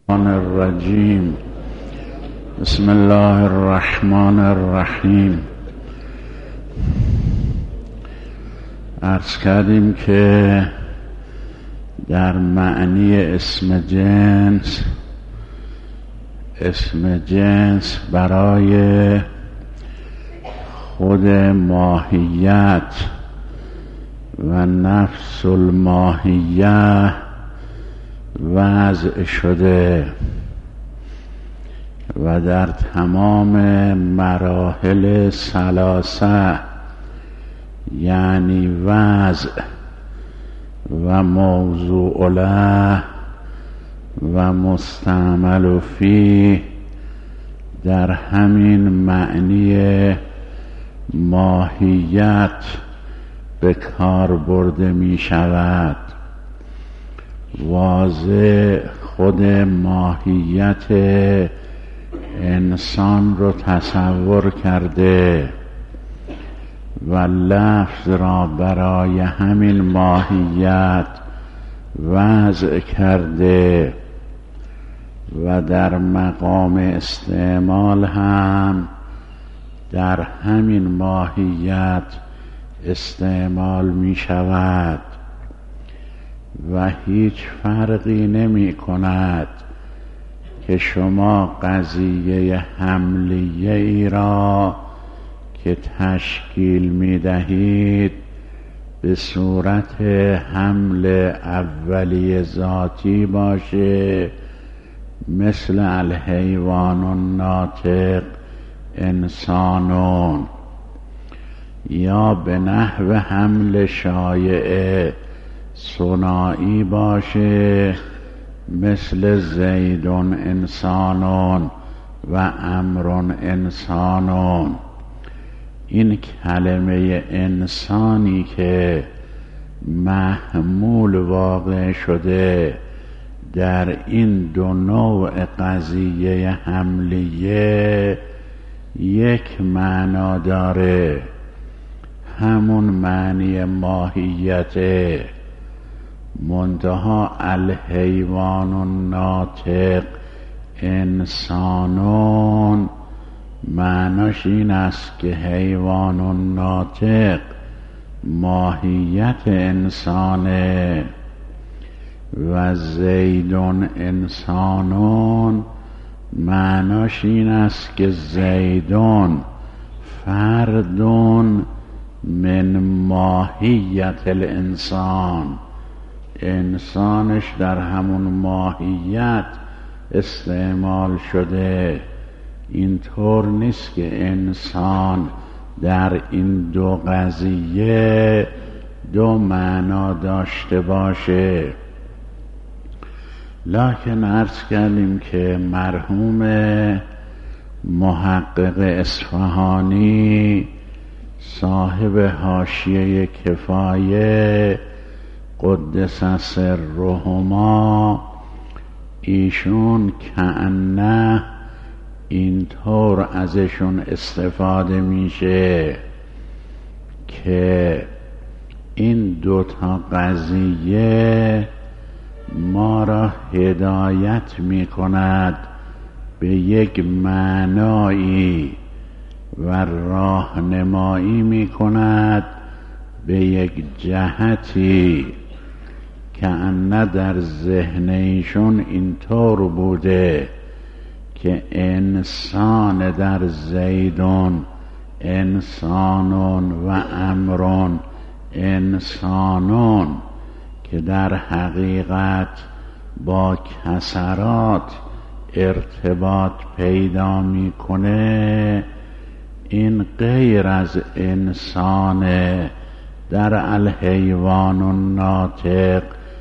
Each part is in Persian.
الرجیم. بسم الله الرحمن الرحیم. عرض کردیم که در معنی اسم جنس برای خود ماهیت و نفس الماهیه وضع شده و در تمام مراحل ثلاثه، یعنی وضع و موضوع له و مستعمل فیه، در همین معنی ماهیت به کار برده می شود. واضح خود ماهیت انسان رو تصور کرده و لفظ را برای همین ماهیت وضع کرده و در مقام استعمال هم در همین ماهیت استعمال می شود و هیچ فرقی نمی کند که شما قضیه حملیه ای را که تشکیل می دهید به صورت حمل اولی ذاتی باشه، مثل الحیوان الناطق انسانون، یا به نحو حمل شایع ثنایی باشه، مثل زیدون انسانون و امرون انسانون. این کلمه انسانی که محمول واقع شده در این دو نوع قضیه حملیه یک معنا داره، همون معنی ماهیته، منتها الحیوان الناطق انسانون معناش این است که حیوان ناطق ماهیت انسانه و زیدون انسانون معناش این است که زیدون فردون من ماهیت الانسان، انسانش در همون ماهیت استعمال شده. اینطور نیست که انسان در این دو قضیه دو معنا داشته باشه. لکن عرض کردیم که مرحوم محقق اصفهانی صاحب حاشیه کفایه قدس سرهما، ایشون کأنه اینطور ازشون استفاده میشه که این دوتا قضیه ما را هدایت میکند به یک معنایی و راهنمایی میکند به یک جهتی که انه در ذهن ایشون اینطور بوده که انسان در زیدون انسانون و امرون انسانون که در حقیقت با کسرات ارتباط پیدا میکنه، این غیر از انسان در الحیوان الناطق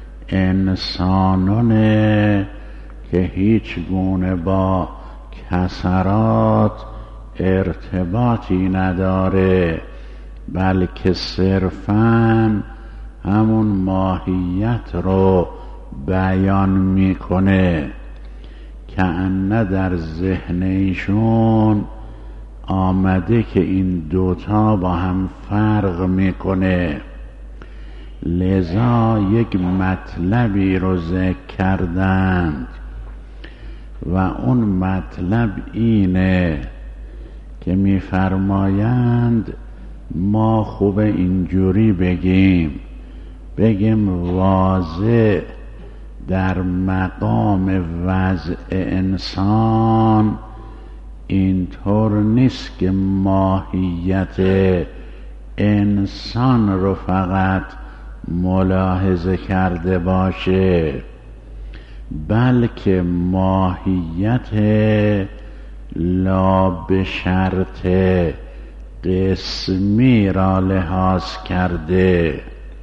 انسانونه که هیچ گونه با کسرات ارتباطی نداره، بلکه صرفاً همون ماهیت رو بیان میکنه. که انه در ذهن ایشون آمده که این دوتا با هم فرق میکنه، لذا یک مطلبی رو ذکر کردند اون مطلب اینه که میفرمایند ما خوب اینجوری بگیم واضح در مقام وضع انسان اینطور نیست که ماهیت انسان رو فقط ملاحظه کرده باشه، بلکه ماهیت لا به شرط قسمی را لحاظ کرده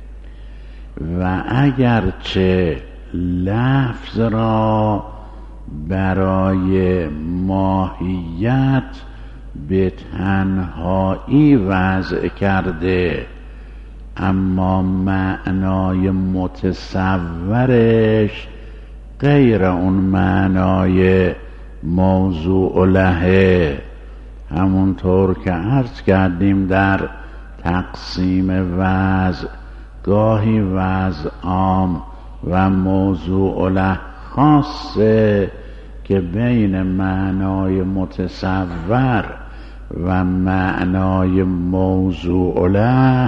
و اگرچه لفظ را برای ماهیت به تنهایی وضع کرده، اما معنای متصورش غیر اون معنای موضوع له. همونطور که عرض کردیم در تقسیم وضع گاهی وضع عام و موضوع له خاصه که بین معنای متصور و معنای موضوع له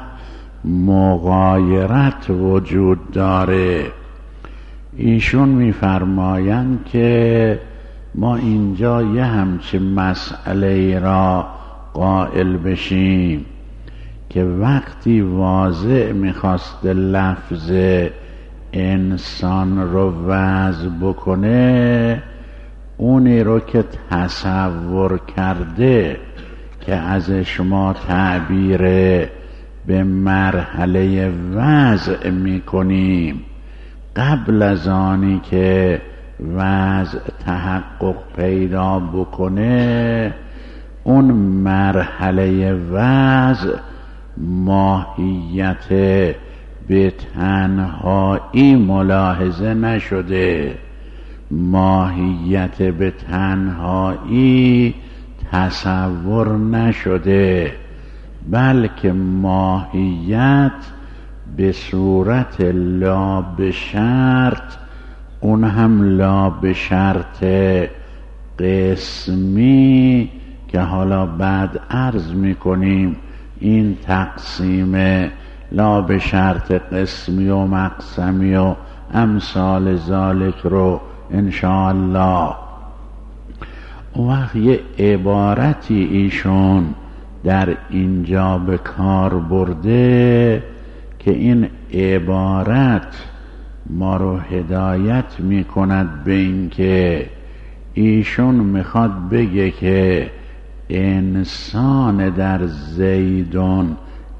مغایرت وجود داره. ایشون میفرمایند که ما اینجا یه همچین مسئله را قائل بشیم که وقتی واضع میخواست لفظ انسان رو وضع بکنه، اونی رو که تصور کرده که ازش ما تعبیر به مرحله وضع میکنیم، قبل از آنی که وضع تحقق پیدا بکنه، اون مرحله وضع ماهیت به تنهایی ملاحظه نشده، ماهیت به تنهایی تصور نشده، بلکه ماهیت به صورت لا به شرط، اون هم لا به شرط قسمی که حالا بعد عرض میکنیم این تقسیم لا به شرط قسمی و مقسمی و امثال ذالک رو انشاءالله. وقت یه عبارتی ایشون در اینجا به کار برده که این عبارت ما رو هدایت میکند به این که ایشون میخواد بگه که انسان در زیدون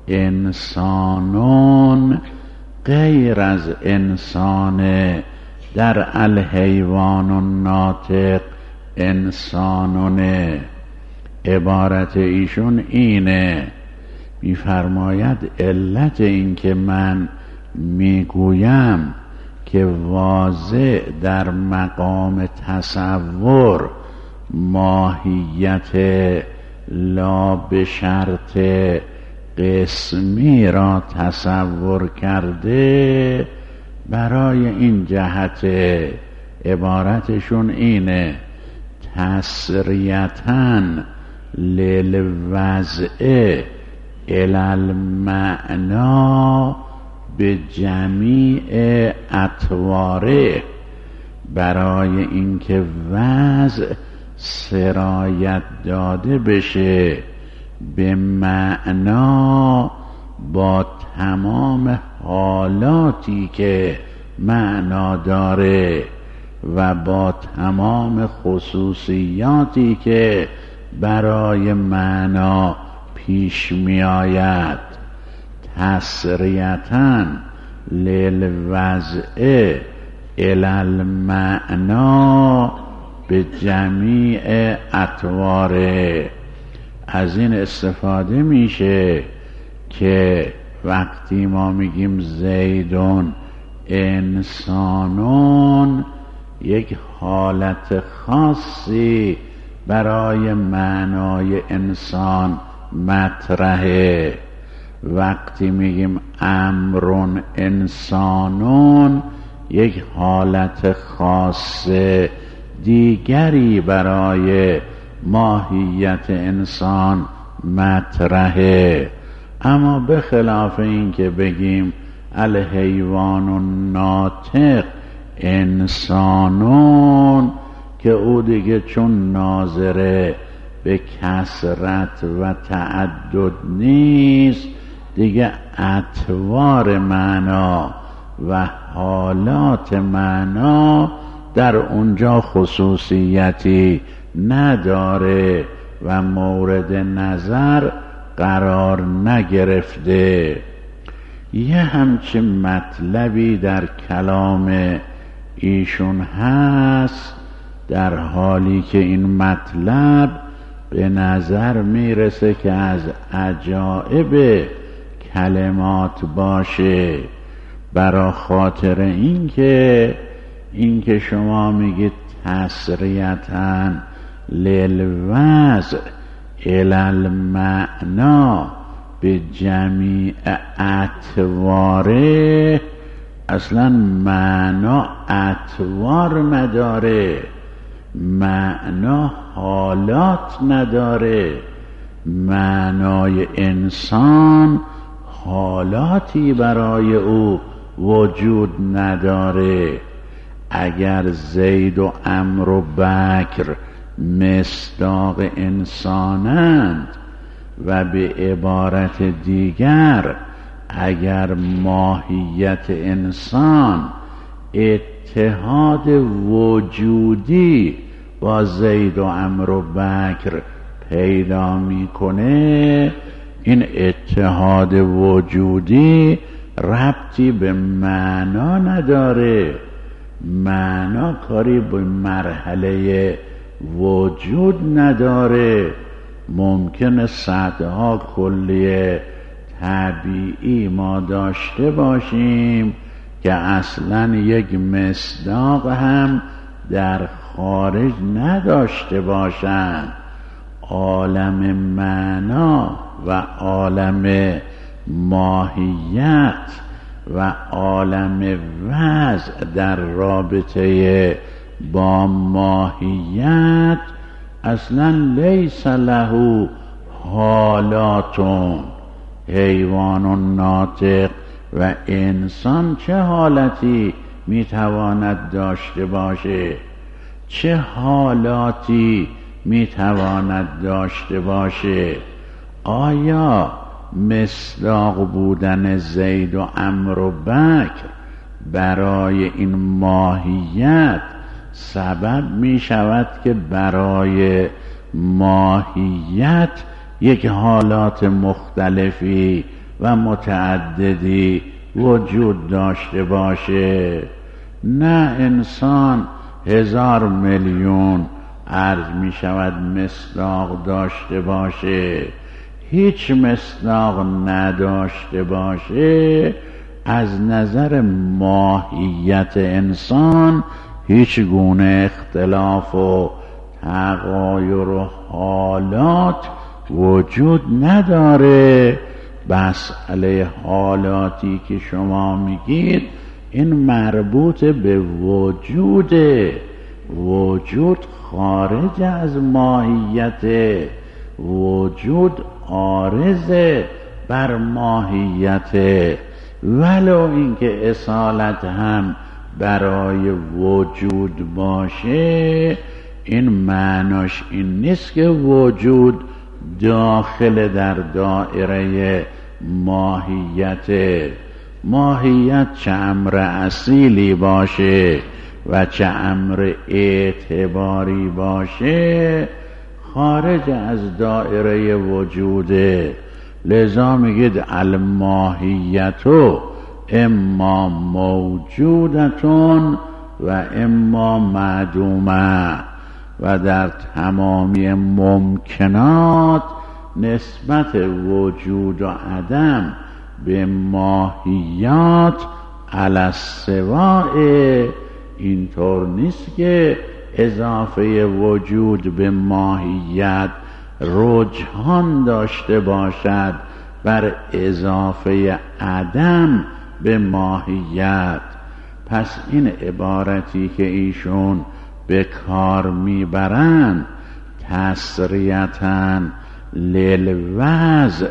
انسانون غیر از انسان در الحیوان الناطق انسانونه. عبارت ایشون اینه، میفرماید علت این که من میگویم که واضع در مقام تصور ماهیت لا به شرط قسمی را تصور کرده، برای این جهت عبارتشون اینه تسریتاً للوضع الالمعنا به جمیع اطواره، برای اینکه وضع سرایت داده بشه به معنا با تمام حالاتی که معنا داره و با تمام خصوصیاتی که برای معنا پیش می آید. تسریتاً للوضع الالمعنا به جمیع اطواره. از این استفاده میشه که وقتی ما میگیم زیدون انسانون، یک حالت خاصی برای معنای انسان مطرحه. وقتی میگیم امرون انسانون، یک حالت خاصه دیگری برای ماهیت انسان مطرحه. اما به خلاف این که بگیم الحیوان الناطق انسانون، که او دیگه چون ناظره به کثرت و تعدد نیست، دیگه اطوار معنا و حالات معنا در اونجا خصوصیتی نداره و مورد نظر قرار نگرفته. یه همچین مطلبی در کلام ایشون هست، در حالی که این مطلب به نظر میرسه که از عجایب کلمات باشه، برا خاطر اینکه شما میگید تسریعاً للوضع الی المعنا به جمیع اطواره، اصلا معنا اطوار نداره، معنا حالات نداره. معنای انسان حالاتی برای او وجود نداره. اگر زید و عمرو و بکر مصداق انسانند و به عبارت دیگر اگر ماهیت انسان اتحاد وجودی با زید و عمرو و بکر پیدا میکنه، این اتحاد وجودی ربطی به معنا نداره. معنا کاری به مرحله وجود نداره. ممکنه صدها کلیه طبیعی ما داشته باشیم که اصلا یک مصداق هم در خارج نداشته باشند. عالم معنا و عالم ماهیت و عالم وضع در رابطه با ماهیت اصلا لیس له حالاتون. حیوان و ناطق و انسان چه حالتی میتواند داشته باشه؟ چه حالاتی میتواند داشته باشه؟ آیا مصداق بودن زید و عمرو و بکر برای این ماهیت سبب می شود که برای ماهیت یک حالات مختلفی و متعددی وجود داشته باشه؟ نه، انسان 1000 میلیون عرض می شود مصداق داشته باشه، هیچ مصداق نداشته باشه، از نظر ماهیت انسان هیچ گونه اختلاف و تغایر و حالات وجود نداره. مسئله حالاتی که شما میگید این مربوط به وجوده. وجود خارج از ماهیت، وجود عارضه بر ماهیت، ولو اینکه اصالت هم برای وجود باشه، این معناش این نیست که وجود داخل در دائره ماهیت. ماهیت چه امر اصیلی باشه و چه امر اعتباری باشه خارج از دائره وجوده. لذا میگید الماهیتو اما موجودتون و اما معدومه، و در تمامی ممکنات نسبت وجود و عدم به ماهیات علی السواء. اینطور نیست که اضافه وجود به ماهیت رجحان داشته باشد بر اضافه عدم به ماهیت. پس این عبارتی که ایشون به کار میبرند تسریتن للوضع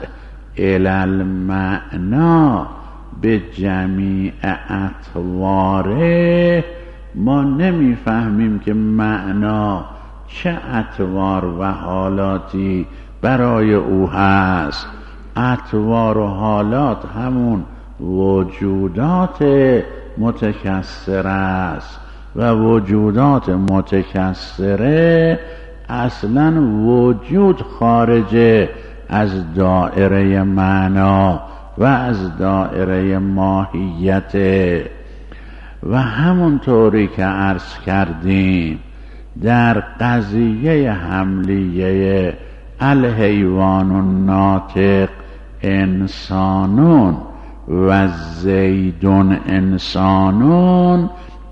الالمعنا به جمیع اطواره. ما نمیفهمیم که معنا چه اطوار و حالاتی برای او هست. اطوار و حالات همون وجودات متکثر است و وجودات متکثره اصلا وجود خارج از دائره معنا و از دائره ماهیت. و همونطوری که عرض کردیم در قضیه حملیه الحیوان الناطق انسانون و زیدون انسانون،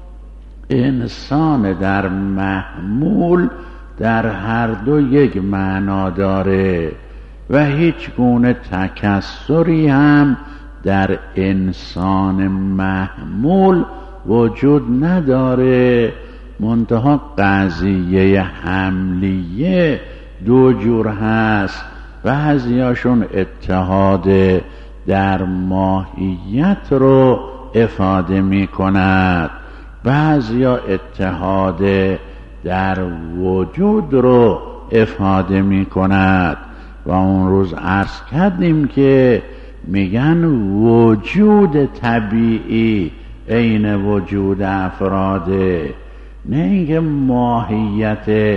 انسان در محمول در هر دو یک معنا داره و هیچ گونه تکثری هم در انسان محمول وجود نداره. منتها قضیه حملیه دو جور هست، بعضیاشون اتحاد در ماهیت رو افاده می کند، بعضیا اتحاد در وجود رو افاده می کند. و اون روز عرض کردیم که میگن وجود طبیعی عین وجود افراده، نه اینکه ماهیت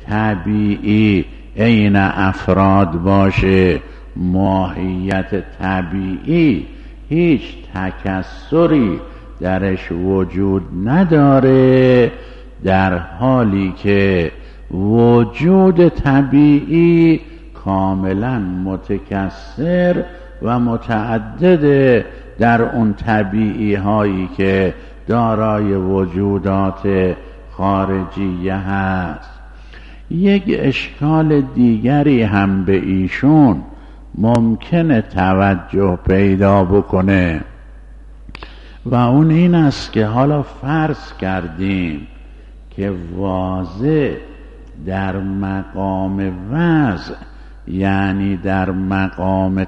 طبیعی عین افراد باشه. ماهیت طبیعی هیچ تکثری درش وجود نداره، در حالی که وجود طبیعی کاملا متکثر و متعدد در اون طبیعی هایی که دارای وجودات خارجیه هست. یک اشکال دیگری هم به ایشون ممکنه توجه پیدا بکنه و اون این است که حالا فرض کردیم که واضح در مقام وضع، یعنی در مقام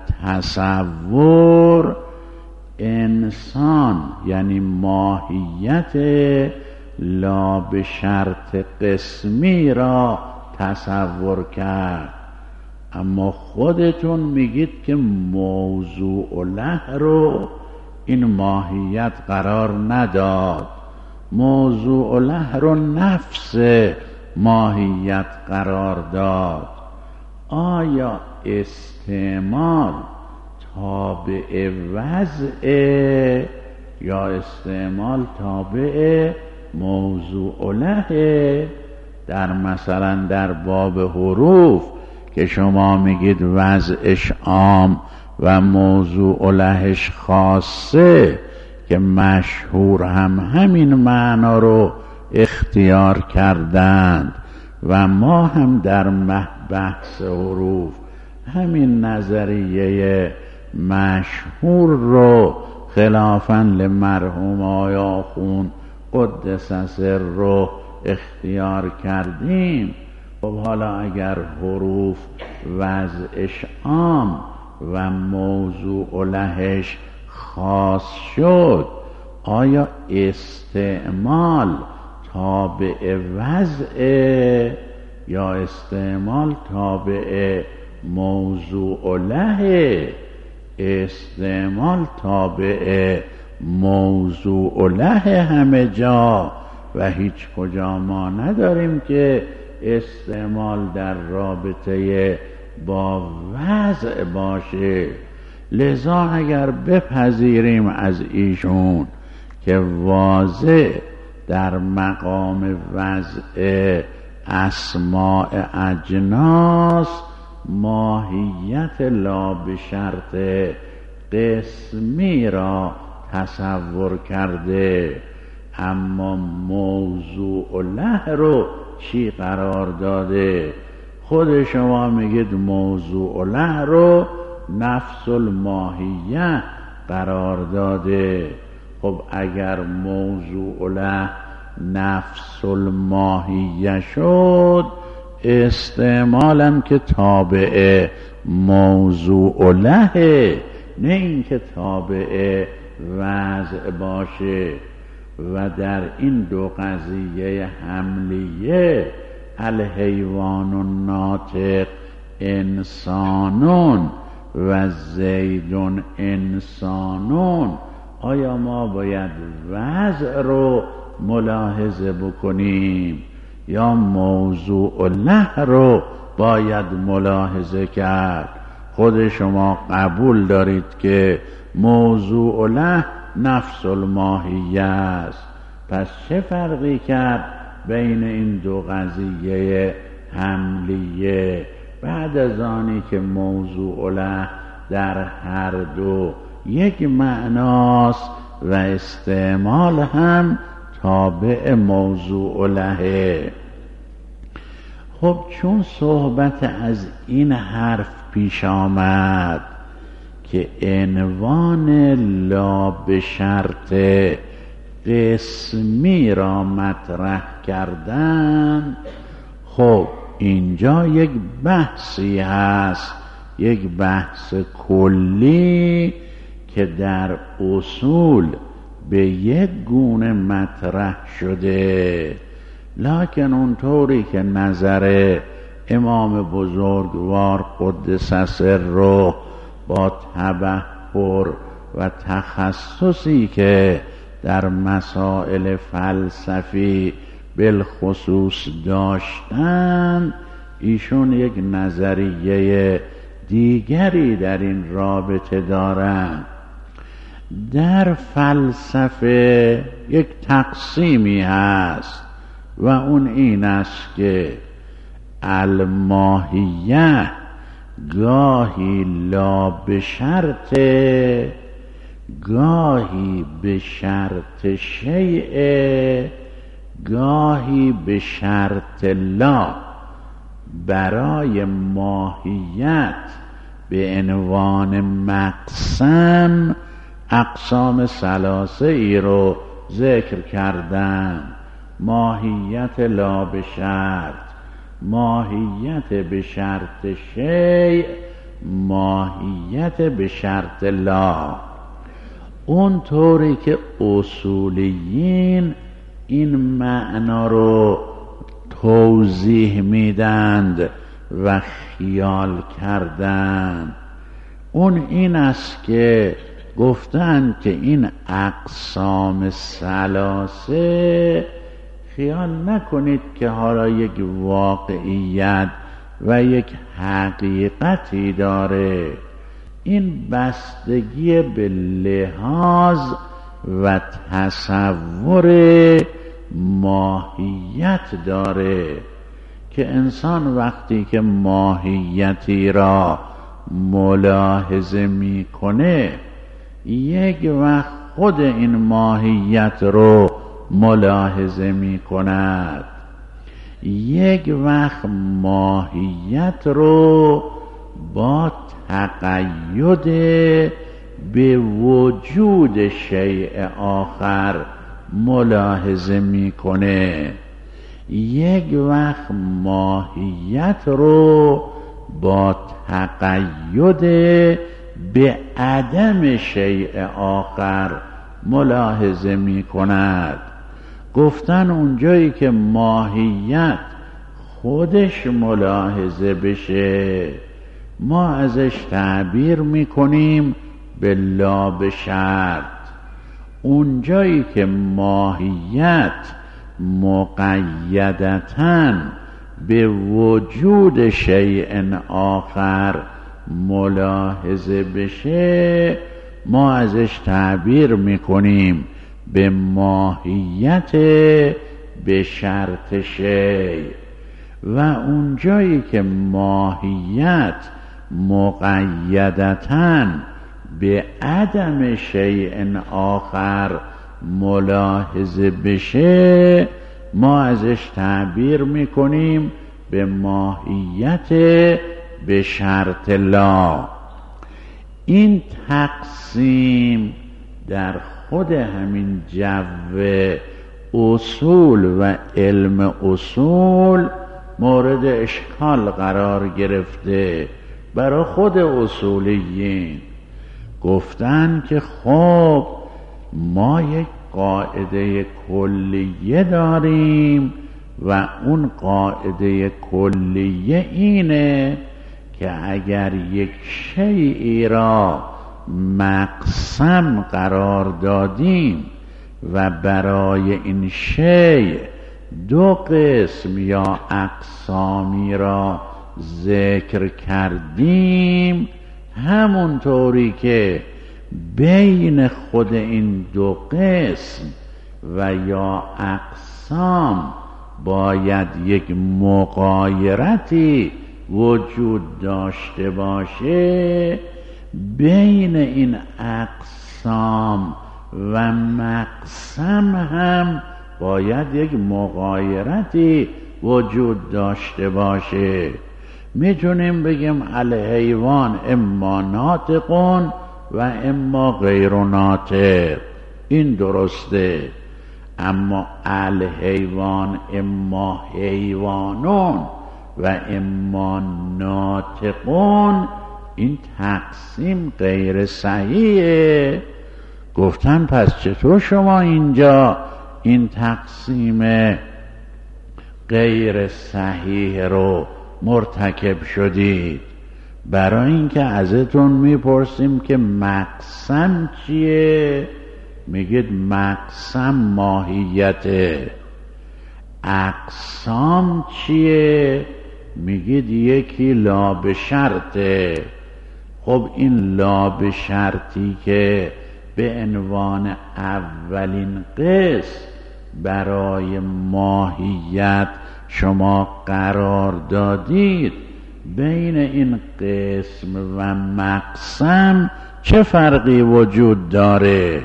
تصور، انسان یعنی ماهیت لا به شرط قسمی را تصور کرد. اما خودتون میگید که موضوع له رو این ماهیت قرار نداد، موضوع له رو نفس ماهیت قرار داد. آیا استعمال تابع وضع یا استعمال تابع موضوع له؟ در مثلا در باب حروف که شما میگید وضعش عام و موضوع لهش خاصه، که مشهور هم همین معنا رو اختیار کردند و ما هم در بحث حروف همین نظریه مشهور رو خلافاً لمرحوم آقای آخوند قدس سره اختیار کردیم. خب حالا اگر حروف وضعش عام و موضوع لهش خاص شد، آیا استعمال تابع وضع یا استعمال تابع موضوع له؟ استعمال تابع موضوع له همه جا و هیچ کجا ما نداریم که استعمال در رابطه با وضع باشه. لذا اگر بپذیریم از ایشون که واضح در مقام وضع اسماء اجناس ماهیت لا به شرط قسمی را تصور کرده، اما موضوع له رو چی قرار داده؟ خود شما میگید موضوع له رو نفس الماهیه قرار داده. خب اگر موضوع له نفس الماهیه شد، استعمالا که تابع موضوع له، نه این که تابع وضع باشه. و در این دو قضیه حملیه، الحیوان الناطق انسانون و زیدون انسانون، آیا ما باید وضع رو ملاحظه بکنیم یا موضوع له رو باید ملاحظه کرد؟ خود شما قبول دارید که موضوع له نفس الماهیه است، پس چه فرقی کرد بین این دو قضیه حملیه؟ بعد از آنی که موضوع له در هر دو یک معناست و استعمال هم تابع موضوع له. خب چون صحبت از این حرف پیش آمد که عنوان لا به شرط قسمی را مطرح کردن، خب اینجا یک بحثی هست، یک بحث کلی که در اصول به یک گونه مطرح شده، لکن اونطوری که نظر امام بزرگوار قدس سره با تبحر و تخصصی که در مسائل فلسفی بالخصوص داشتند، ایشون یک نظریه دیگری در این رابطه دارند. در فلسفه یک تقسیمی هست و اون این است که الماهیه گاهی لا به شرط، گاهی به شرط شیء، گاهی به شرط لا. برای ماهیت به عنوان مقسم اقسام ثلاثه ای رو ذکر کردن: ماهیت لا به شرط، ماهیت به شرط شیء، ماهیت به شرط لا. اون طوری که اصولیین این معنا رو توضیح میدند و خیال کردند، اون این است که گفتند که این اقسام ثلاثه خیال نکنید که حالا یک واقعیت و یک حقیقتی داره، این بستگی به لحاظ و تصور ماهیت داره که انسان وقتی که ماهیتی را ملاحظه میکنه، یک وقت خود این ماهیت رو ملاحظه میکند، یک وقت ماهیت رو با تقید به وجود شیء آخر ملاحظه میکنه، یک وقت ماهیت رو با تقید به عدم شیء آخر ملاحظه میکند. گفتن اونجایی که ماهیت خودش ملاحظه بشه، ما ازش تعبیر میکنیم به لا به شرط. اونجایی که ماهیت مقیدتاً به وجود شیء آخر ملاحظه بشه، ما ازش تعبیر میکنیم به ماهیت به شرط شیء. و اونجایی که ماهیت مقیدتاً به عدم شیء آخر ملاحظه بشه، ما ازش تعبیر میکنیم به ماهیت به شرط لا. این تقسیم در خود همین جو اصول و علم اصول مورد اشکال قرار گرفته برای خود اصولیین. گفتن که خب ما یک قاعده کلیه داریم و اون قاعده کلیه اینه که اگر یک شیئی را مقسم قرار دادیم و برای این شیء دو قسم یا اقسامی را ذکر کردیم، همونطوری که بین خود این دو قسم و یا اقسام باید یک مغایرتی وجود داشته باشه، بین این اقسام و مقسم هم باید یک مغایرتی وجود داشته باشه. میتونیم بگیم الحیوان اما ناطقون و اما غیر ناطق، این درسته، اما الحیوان اما حیوانون و اما ناطقون، این تقسیم غیر صحیحه. گفتن پس چطور شما اینجا این تقسیم غیر صحیح رو مرتکب شدید؟ برای اینکه ازتون میپرسیم که مقسم چیه؟ میگید مقسم ماهیته. اقسام چیه؟ میگید یکی لا به شرطه. خب این لا به شرطی که به عنوان اولین قسم برای ماهیت شما قرار دادید، بین این قسم و مقسم چه فرقی وجود داره؟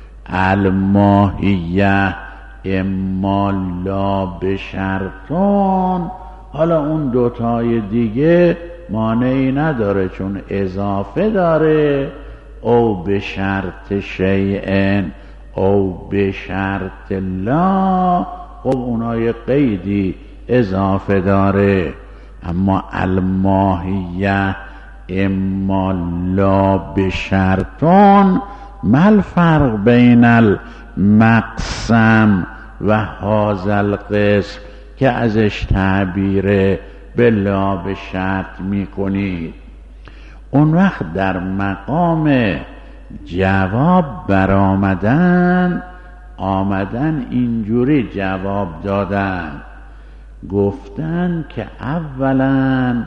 الماهیه اما لا بشرطون. حالا اون دوتای دیگه مانعی نداره چون اضافه داره، او بشرط شیئن او بشرط لا، خب اونای قیدی اضافه داره. اما الماهیه اما لا بشرطون، ما الفرق بین المقسم و هذا القسم که ازش تعبیر به لا به شرط میکنید؟ اون وقت در مقام جواب برآمدن اینجوری جواب دادن، گفتن که اولا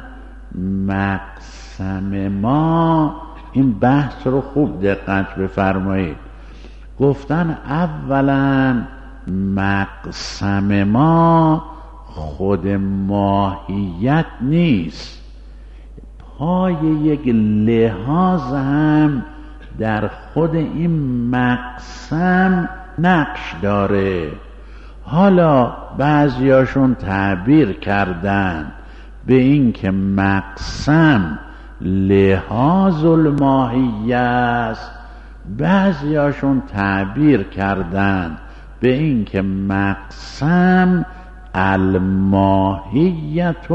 مقسم ما، این بحث رو خوب دقت بفرمایید، گفتن اولا مقسم ما خود ماهیت نیست، پای یک لحاظ هم در خود این مقسم نقش داره. حالا بعضیاشون تعبیر کردن به این که مقسم لحاظ الماهیه است، بعضیاشون تعبیر کردن به این که مقسم الماهیت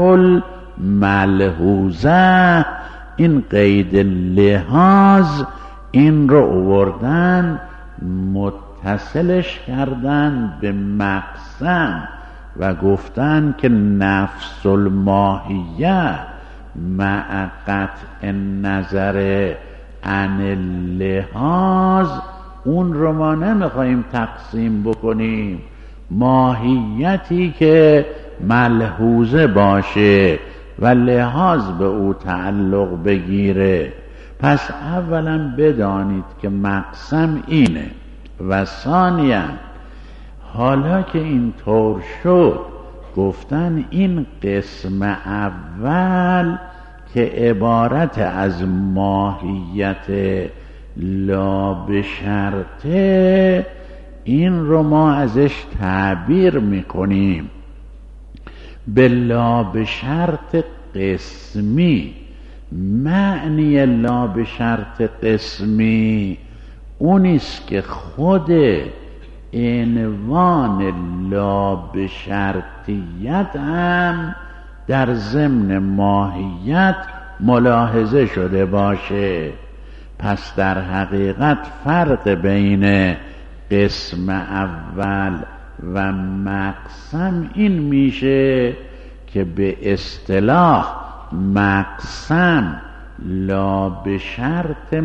الملحوظه. این قید لحاظ این رو آوردن متصلش کردن به مقسم و گفتن که نفس الماهیه مع قطع نظر عن اللحاظ، اون رو ما نمیخواییم تقسیم بکنیم، ماهیتی که ملحوظه باشه و لحاظ به او تعلق بگیره. پس اولا بدانید که مقسم اینه، و ثانیا حالا که این طور شد، گفتن این قسم اول که عبارت از ماهیت لا بشرطه، این رو ما ازش تعبیر میکنیم به لا بشرط قسمی. معنی لا بشرط قسمی اونیست که خود عنوان لا به شرطیت هم در ضمن ماهیت ملاحظه شده باشه. پس در حقیقت فرق بین قسم اول و مقسم این میشه که به اصطلاح مقسم لا به شرط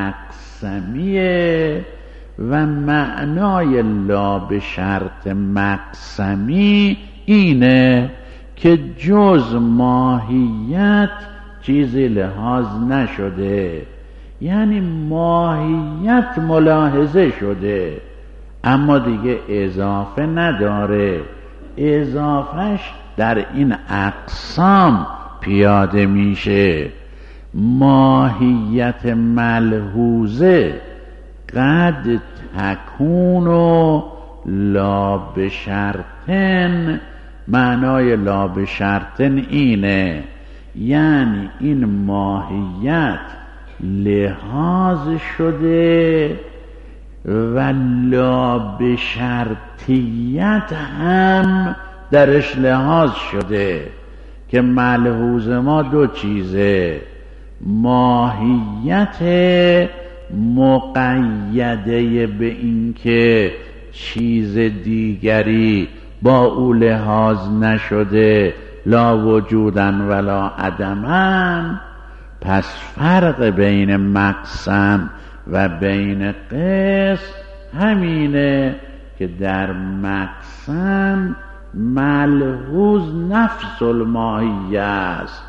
مقسمیه و معنای لا به شرط مقسمی اینه که جز ماهیت چیزی لحاظ نشده، یعنی ماهیت ملاحظه شده اما دیگه اضافه نداره، اضافهش در این اقسام پیاده میشه. ماهیت ملحوظه قد تکون لا بشرطن، معنای لا بشرطن اینه یعنی این ماهیت لحاظ شده و لا بشرطیت هم درش لحاظ شده که ملحوظ ما دو چیزه، ماهیت مقیده به این که چیز دیگری با او لحاظ نشده لا وجودن ولا عدمن. پس فرق بین مقسم و بین قسم همینه که در مقسم ملحوظ نفس الماهیه است،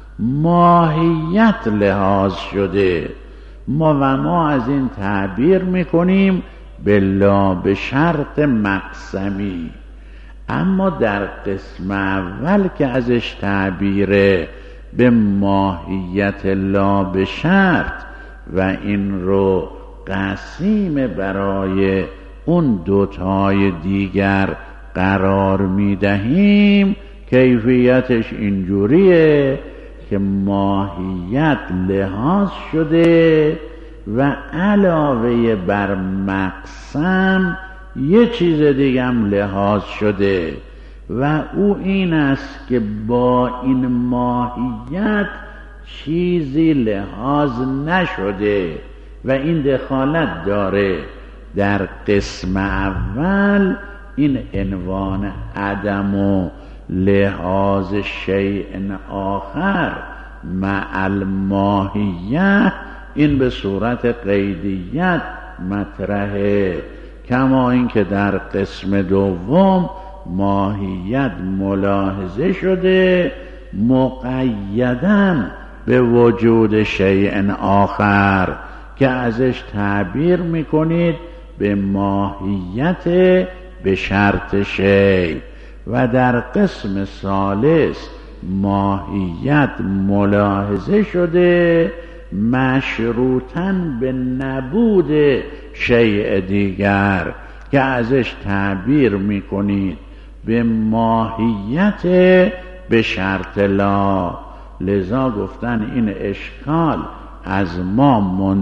ماهیت لحاظ شده، ما از این تعبیر میکنیم بلا به شرط مقسمی. اما در قسم اول که ازش تعبیره به ماهیت لا به شرط و این رو قسیم برای اون دوتای دیگر قرار میدهیم، کیفیتش اینجوریه که ماهیت لحاظ شده و علاوه بر مقسم یه چیز دیگه هم لحاظ شده و او این است که با این ماهیت چیزی لحاظ نشده و این دخالت داره. در قسم اول این عنوان عدم و لحاظ شیء آخر مع الماهیه این به صورت قیدیت مطرحه، کما اینکه در قسم دوم ماهیت ملاحظه شده مقیداً به وجود شیء آخر که ازش تعبیر میکنید به ماهیت به شرط شیء. و در قسم ثالث ماهیت ملاحظه شده مشروطاً به نبود شیء دیگر که ازش تعبیر میکنید به ماهیت به شرط لا. لذا گفتن این اشکال از ما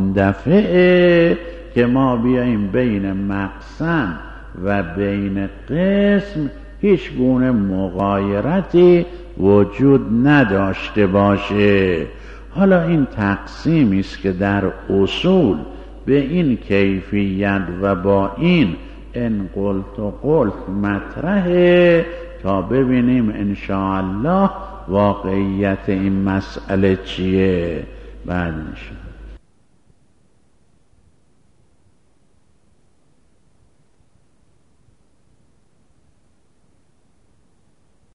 مندفعه که ما بیاییم بین مقسم و بین قسم هیچ گونه مغایرتی وجود نداشته باشه. حالا این تقسیمی است که در اصول به این کیفیت و با این ان قلت و قلت مطرحه تا ببینیم انشاءالله واقعیت این مسئله چیه. بعد انشاءالله